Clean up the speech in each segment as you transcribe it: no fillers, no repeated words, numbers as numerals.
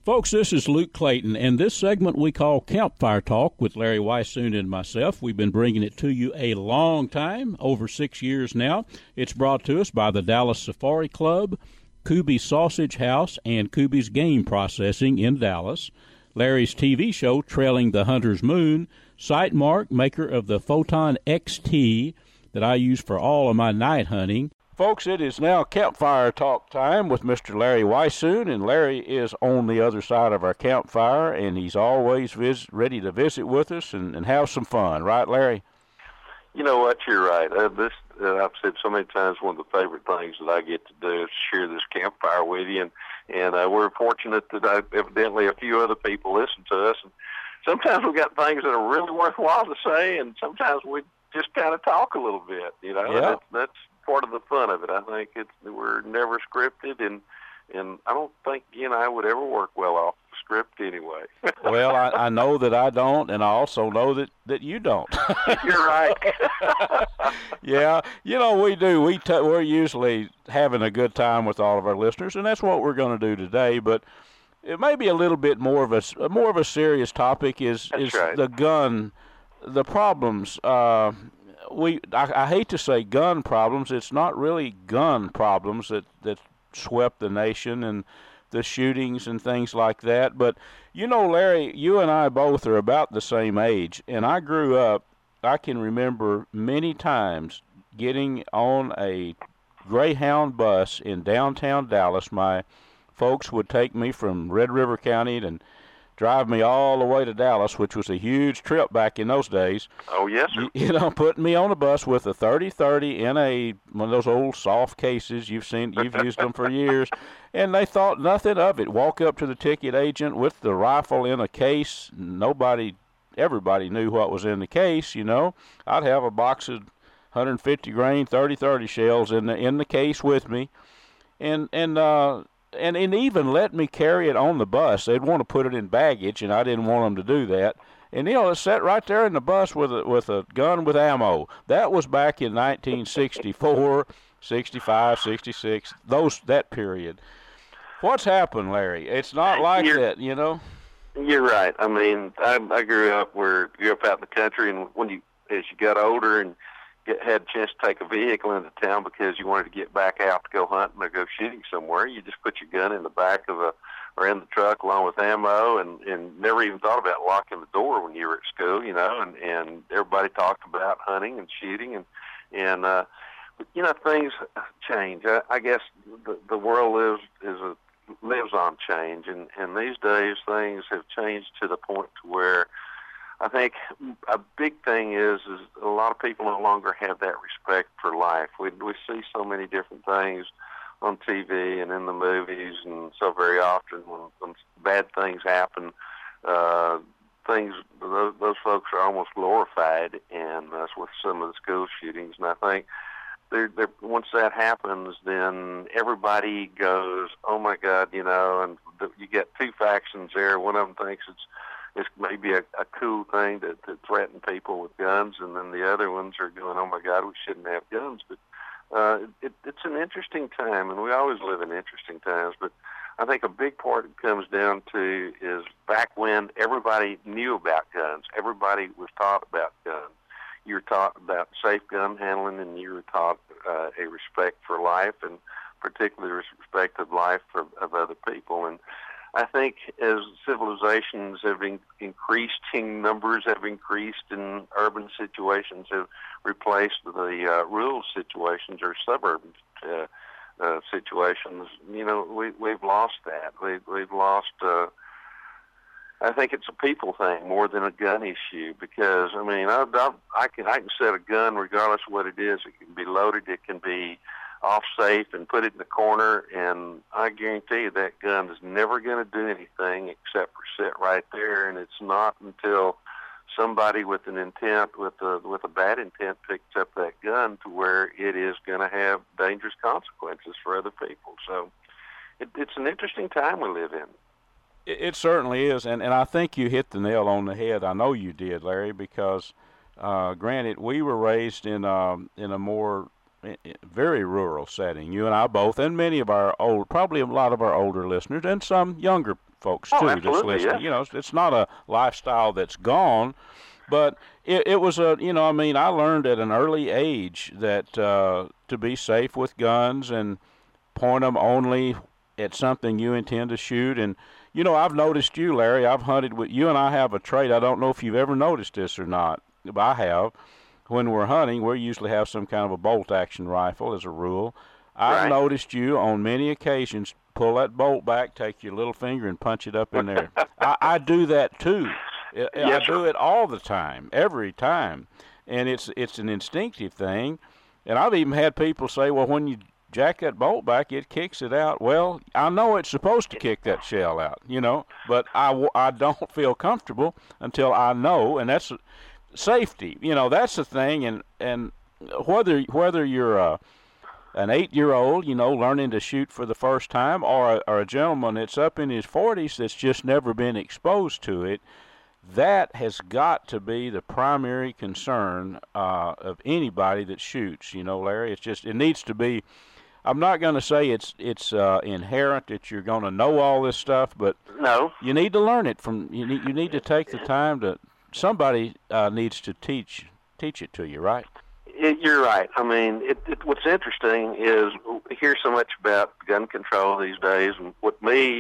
Folks, this is Luke Clayton, and this segment we call Campfire Talk with Larry Weishuhn and myself. We've been bringing it to you a long time, over 6 years now. It's brought to us by the Dallas Safari Club, Kuby's Sausage House, and Kuby's Game Processing in Dallas. Larry's TV show, Trailing the Hunter's Moon, Sightmark, maker of the Photon XT that I use for all of my night hunting. Folks, it is now Campfire Talk time with Mr. Larry Weishuhn, and Larry is on the other side of our campfire, and he's always ready to visit with us and have some fun. Right, Larry? You know what? You're right. I've said so many times, one of the favorite things that I get to do is share this campfire with you, and we're fortunate that evidently a few other people listen to us. And sometimes we've got things that are really worthwhile to say, and sometimes we just kind of talk a little bit, you know. Yeah. That's part of the fun of it. I think we're never scripted, and I don't think you and I would ever work well off the script anyway. Well, I know that I don't, and I also know that you don't. You're right. Yeah, you know, we do. We're usually having a good time with all of our listeners, and that's what we're going to do today. But it may be a little bit more of a serious topic is right. the gun, the problems. I hate to say gun problems. It's not really gun problems that swept the nation and the shootings and things like that. But, you know, Larry, you and I both are about the same age. And I grew up, I can remember many times getting on a Greyhound bus in downtown Dallas. My folks would take me from Red River County and drive me all the way to Dallas, which was a huge trip back in those days. Oh, yes, sir. You know, putting me on a bus with a 30-30 in one of those old soft cases. You've used them for years. And they thought nothing of it. Walk up to the ticket agent with the rifle in a case. Everybody knew what was in the case, you know. I'd have a box of 150 grain 30-30 shells in the case with me. And even let me carry it on the bus. They'd want to put it in baggage, and I didn't want them to do that. And, you know, it sat right there in the bus with a gun with ammo. That was back in 1964, 65, 66, that period. What's happened, Larry? It's not like that, you know? You're right. I mean, I grew up out in the country, and as you got older and had a chance to take a vehicle into town because you wanted to get back out to go hunting or go shooting somewhere, you just put your gun in the back or in the truck along with ammo, and never even thought about locking the door when you were at school, you know, and everybody talked about hunting and shooting, and you know, things change. I guess the world lives on change, and these days things have changed to the point to where I think a big thing is a lot of people no longer have that respect for life. We see so many different things on TV and in the movies, and so very often when bad things happen, those folks are almost glorified, and that's with some of the school shootings. And I think once that happens, then everybody goes, "Oh my God," you know, and you get two factions there. One of them thinks it's maybe a cool thing to threaten people with guns, and then the other ones are going, "Oh my God, we shouldn't have guns." But it's an interesting time, and we always live in interesting times. But I think a big part it comes down to is back when everybody knew about guns, everybody was taught about guns. You were taught about safe gun handling, and you were taught a respect for life, and particularly respect of life of other people. And I think as civilizations have increased in numbers, have increased in urban situations, have replaced the rural situations or suburban situations, you know, we've lost that. We've lost. I think it's a people thing more than a gun issue, because I mean, I can set a gun regardless of what it is. It can be loaded. It can be off safe and put it in the corner, and I guarantee you that gun is never going to do anything except for sit right there. And it's not until somebody with an intent, with a bad intent, picks up that gun to where it is going to have dangerous consequences for other people. So it's an interesting time we live in. It certainly is, and I think you hit the nail on the head. I know you did, Larry, because granted, we were raised in a more very rural setting. You and I both, and many of our probably a lot of our older listeners, and some younger folks Oh, too that's absolutely, listening. yeah. You know, it's not a lifestyle that's gone, but it was a, you know, I mean, I learned at an early age that to be safe with guns and point them only at something you intend to shoot. And, you know, I've noticed you, Larry. I've hunted with you, and I have a trait. I don't know if you've ever noticed this or not, but I have. When we're hunting, we usually have some kind of a bolt-action rifle as a rule. I've Right. noticed you on many occasions pull that bolt back, take your little finger and punch it up in there. I do that too. I Yes, do sir. it all the time, every time, and it's an instinctive thing. And I've even had people say, "Well, when you jack that bolt back, it kicks it out." Well, I know it's supposed to kick that shell out, you know, but I don't feel comfortable until I know, and that's safety. You know, that's the thing, and whether you're an 8-year-old, you know, learning to shoot for the first time, or a gentleman that's up in his 40s that's just never been exposed to it, that has got to be the primary concern of anybody that shoots. You know, Larry, it's just, it needs to be. I'm not going to say it's inherent that you're going to know all this stuff, but No. you need to learn it from. You need to take the time to. Somebody needs to teach it to you, right? You're right. I mean, what's interesting is we hear so much about gun control these days, and what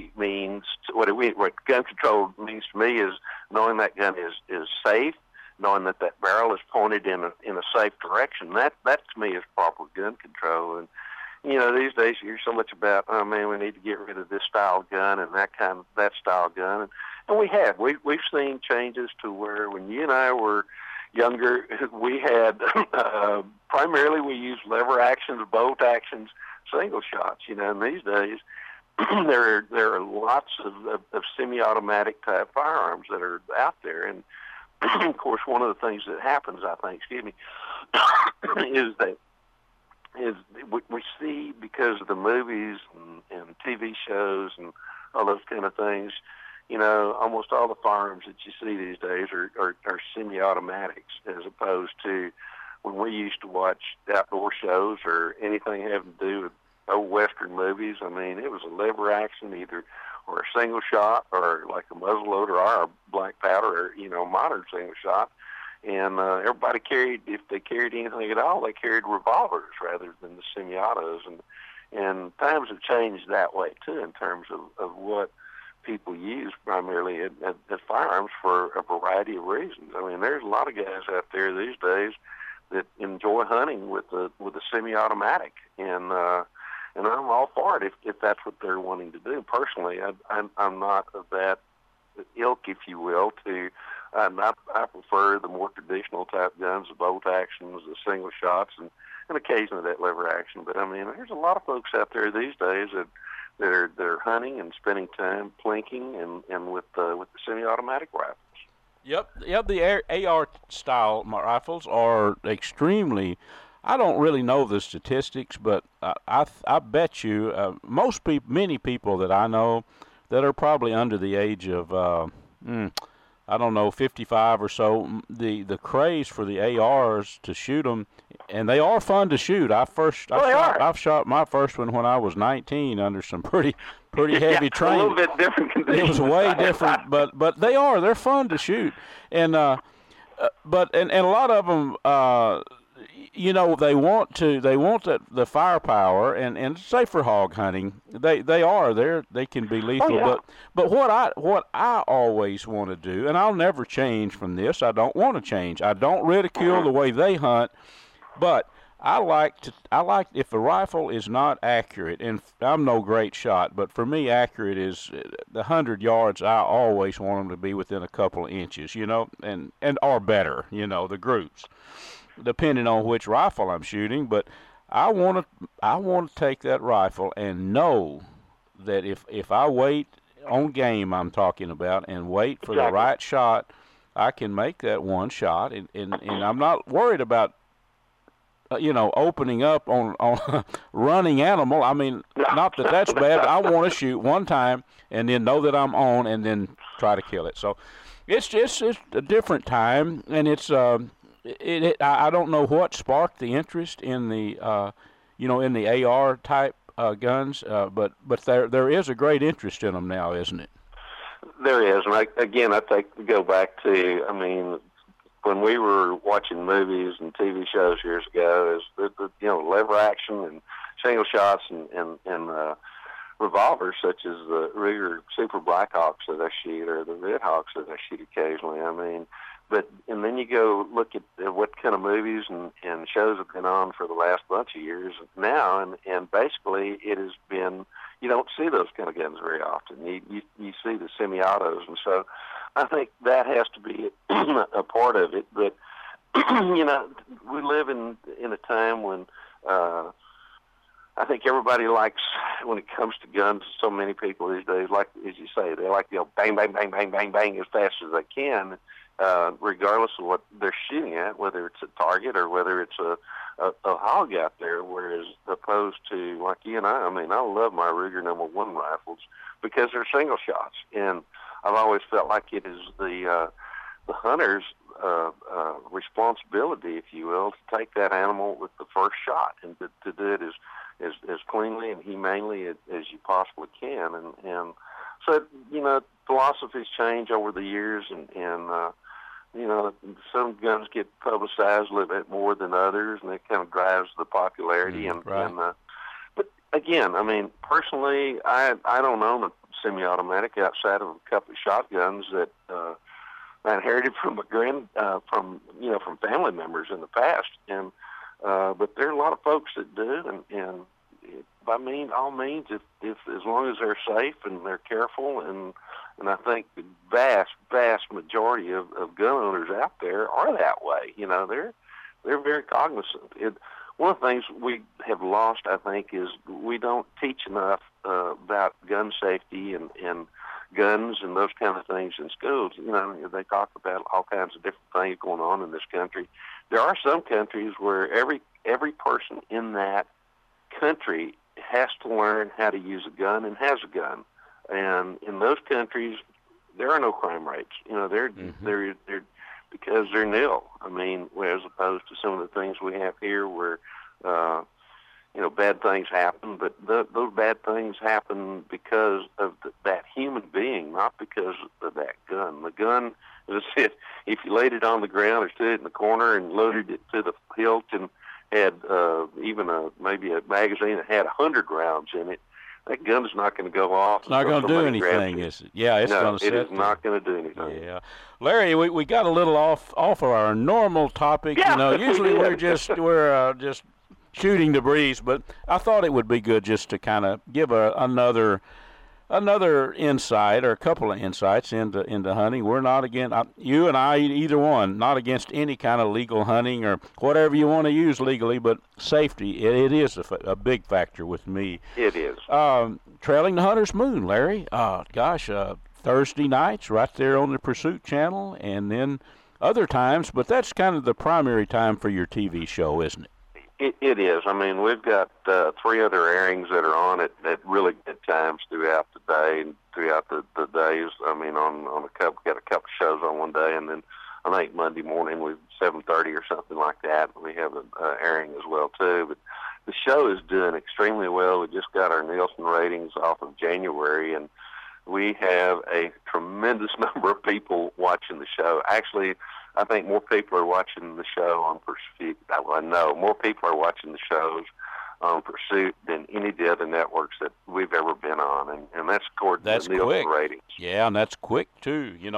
gun control means to me is knowing that gun is safe, knowing that barrel is pointed in a safe direction. That to me is proper gun control. And you know, these days you hear so much about, oh man, we need to get rid of this style gun and that style gun, and we have. We've seen changes to where when you and I were younger, we had primarily we used lever actions, bolt actions, single shots. You know, and these days there are lots of semi-automatic type firearms that are out there, and of course, one of the things that happens, I think, is we see, because of the movies and TV shows and all those kind of things, you know, almost all the firearms that you see these days are semi-automatics, as opposed to when we used to watch outdoor shows or anything having to do with old Western movies. I mean, it was a lever action either, or a single shot, or like a muzzleloader or a black powder, or, you know, modern single shot. And everybody carried, if they carried anything at all, they carried revolvers rather than the semi-autos. And times have changed that way too, in terms of what people use primarily as firearms for a variety of reasons. I mean, there's a lot of guys out there these days that enjoy hunting with a semi-automatic, and I'm all for it if that's what they're wanting to do. Personally, I'm not of that ilk, if you will. I prefer the more traditional type guns, the bolt actions, the single shots, and occasionally that lever action. But I mean, there's a lot of folks out there these days that are hunting and spending time plinking and with the semi-automatic rifles. Yep. The AR style rifles are extremely. I don't really know the statistics, but I bet you many people that I know that are probably under the age of I don't know, 55 or so, the craze for the ARs to shoot them, and they are fun to shoot. I've shot my first one when I was 19 under some pretty heavy training. A little bit different conditions. It was way different, but they're fun to shoot, and but a lot of them, you know, they want the firepower, and say for hog hunting, they can be lethal. Oh, yeah. But what I always want to do, and I'll never change from this. I don't want to change. I don't ridicule the way they hunt, but I like if a rifle is not accurate, and I'm no great shot, but for me, accurate is the 100 yards. I always want them to be within a couple of inches, you know, and or better, you know, the groups, depending on which rifle I'm shooting. But I want to take that rifle and know that if I wait on game, I'm talking about, and wait for the right shot, I can make that one shot, and I'm not worried about you know, opening up on running animal. I mean, not that that's bad, but I want to shoot one time and then know that I'm on and then try to kill it. So it's a different time, and it's I don't know what sparked the interest in the you know, in the AR type guns, but there is a great interest in them now, isn't it? There is, and I go back to, I mean, when we were watching movies and TV shows years ago, is the lever action and single shots and revolvers such as the Ruger Super Blackhawks that I shoot or the Red Hawks that I shoot occasionally. I mean, and then you go look at what kind of movies and shows have been on for the last bunch of years now, and basically it has been, you don't see those kind of guns very often. You see the semi-autos, and so I think that has to be a part of it. But we live in a time when I think everybody likes, when it comes to guns, so many people these days, like as you say, they like bang, bang, bang, bang, bang, bang as fast as they can, regardless of what they're shooting at, whether it's a target or whether it's a hog out there. Whereas opposed to like you and I mean, I love my Ruger No. 1 rifles because they're single shots, and I've always felt like it is the hunter's responsibility, if you will, to take that animal with the first shot and to do it as cleanly and humanely as you possibly can. And so, philosophies change over the years, and some guns get publicized a little bit more than others, and that kind of drives the popularity. But again, I mean, personally, I don't own a semi-automatic outside of a couple of shotguns that I inherited from from family members in the past, and but there are a lot of folks that do, and by all means, if as long as they're safe and they're careful, and I think the vast majority of gun owners out there are that way. They're very cognizant. One of the things we have lost, I think, is we don't teach enough about gun safety and guns and those kind of things in schools. They talk about all kinds of different things going on in this country. There are some countries where every person in that country has to learn how to use a gun and has a gun. And in those countries, there are no crime rates. They're because they're nil. I mean, as opposed to some of the things we have here where bad things happen, but those bad things happen because of that human being, not because of that gun. The gun, as I said, if you laid it on the ground or stood it in the corner and loaded it to the hilt and had maybe a magazine that had 100 rounds in it, that gun's not going to go off. It's not going to do anything, is it? Yeah, it's going to sit there. It is not going to do anything. Yeah. Larry, we got a little off of our normal topic. Yeah. Usually we're just shooting the breeze, but I thought it would be good just to kind of give another insight or a couple of insights into hunting. We're not against, you and I, either one, not against any kind of legal hunting or whatever you want to use legally, but safety, it is a big factor with me. It is. Trailing the Hunter's Moon, Larry. Thursday nights right there on the Pursuit Channel, and then other times, but that's kind of the primary time for your TV show, isn't it? It is. I mean, we've got 3 other airings that are on at really good times throughout the day and throughout the days. I mean, got a couple shows on one day, and then I think Monday morning we 7:30 or something like that. We have an airing as well too. But the show is doing extremely well. We just got our Nielsen ratings off of January, and we have a tremendous number of people watching the show. Actually, I think more people are watching the show on Pursuit. I know more people are watching the shows on Pursuit than any of the other networks that we've ever been on, and that's according to the Nielsen ratings. Yeah, and that's quick too. It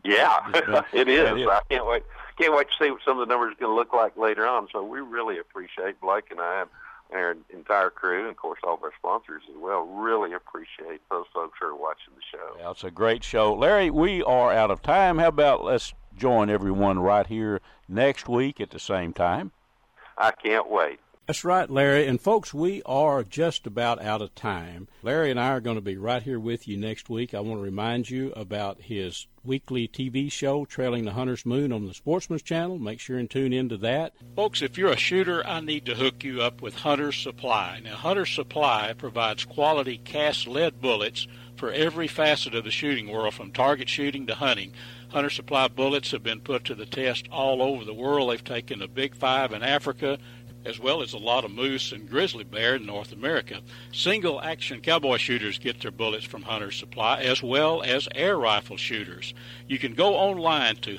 is. I can't wait to see what some of the numbers are going to look like later on. So we really appreciate, Blake and I and our entire crew, and of course all of our sponsors as well, really appreciate those folks who are watching the show. Yeah, it's a great show. Larry, we are out of time. How about let's join everyone right here next week at the same time? I can't wait. That's right, Larry. And folks, we are just about out of time. Larry and I are going to be right here with you next week. I want to remind you about his weekly TV show, Trailing the Hunter's Moon, on the Sportsman's Channel. Make sure and tune into that. Folks, if you're a shooter, I need to hook you up with Hunter's Supply. Now, Hunter's Supply provides quality cast lead bullets for every facet of the shooting world, from target shooting to hunting. Hunter Supply bullets have been put to the test all over the world. They've taken the Big Five in Africa, as well as a lot of moose and grizzly bear in North America. Single-action cowboy shooters get their bullets from Hunter's Supply, as well as air rifle shooters. You can go online to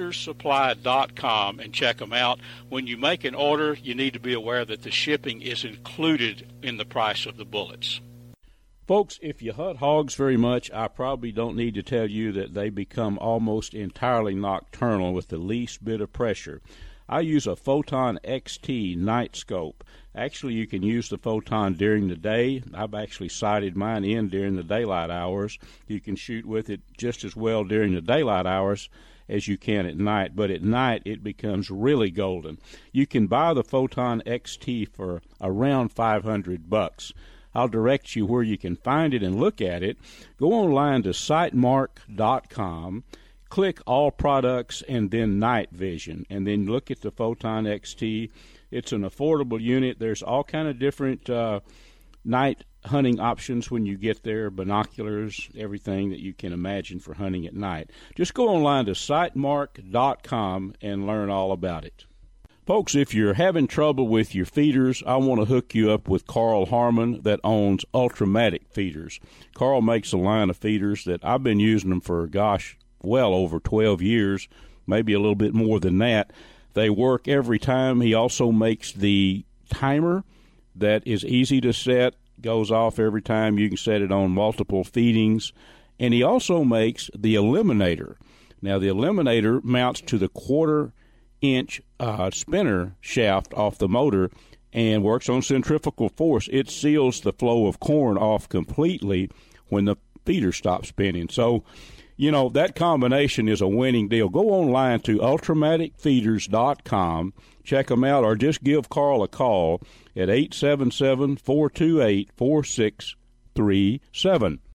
huntersupply.com and check them out. When you make an order, you need to be aware that the shipping is included in the price of the bullets. Folks, if you hunt hogs very much, I probably don't need to tell you that they become almost entirely nocturnal with the least bit of pressure. I use a Photon XT night scope. Actually, you can use the Photon during the day. I've actually sighted mine in during the daylight hours. You can shoot with it just as well during the daylight hours as you can at night, but at night it becomes really golden. You can buy the Photon XT for around $500. I'll direct you where you can find it and look at it. Go online to sightmark.com. Click All Products and then Night Vision, and then look at the Photon XT. It's an affordable unit. There's all kind of different night hunting options when you get there, binoculars, everything that you can imagine for hunting at night. Just go online to sightmark.com and learn all about it. Folks, if you're having trouble with your feeders, I want to hook you up with Carl Harmon that owns Ultramatic Feeders. Carl makes a line of feeders that I've been using them for, well over 12 years, maybe a little bit more than that. They work every time. He also makes the timer that is easy to set, goes off every time. You can set it on multiple feedings. And he also makes the Eliminator. Now, the Eliminator mounts to the quarter-inch spinner shaft off the motor and works on centrifugal force. It seals the flow of corn off completely when the feeder stops spinning. So, you know, that combination is a winning deal. Go online to ultramaticfeeders.com, check them out, or just give Carl a call at 877-428-4637.